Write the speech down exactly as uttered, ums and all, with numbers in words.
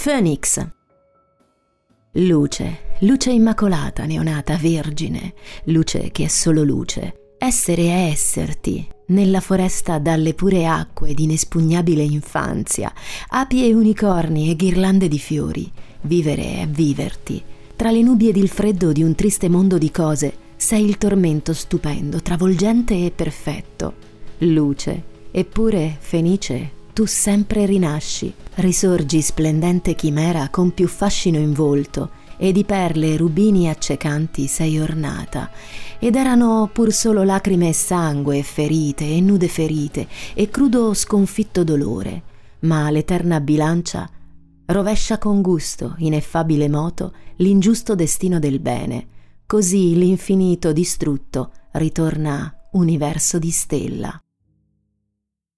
Phoenix. Luce, luce immacolata, neonata, vergine, luce che è solo luce. Essere è esserti, nella foresta dalle pure acque d'inespugnabile infanzia, api e unicorni e ghirlande di fiori. Vivere è viverti. Tra le nubi ed il freddo di un triste mondo di cose, sei il tormento stupendo, travolgente e perfetto. Luce, eppure, fenice, tu sempre rinasci, risorgi splendente chimera con più fascino in volto, e di perle e rubini accecanti sei ornata, ed erano pur solo lacrime e sangue, e ferite e nude ferite, e crudo sconfitto dolore, ma l'eterna bilancia rovescia con gusto, ineffabile moto, l'ingiusto destino del bene, così l'infinito distrutto ritorna universo di stella.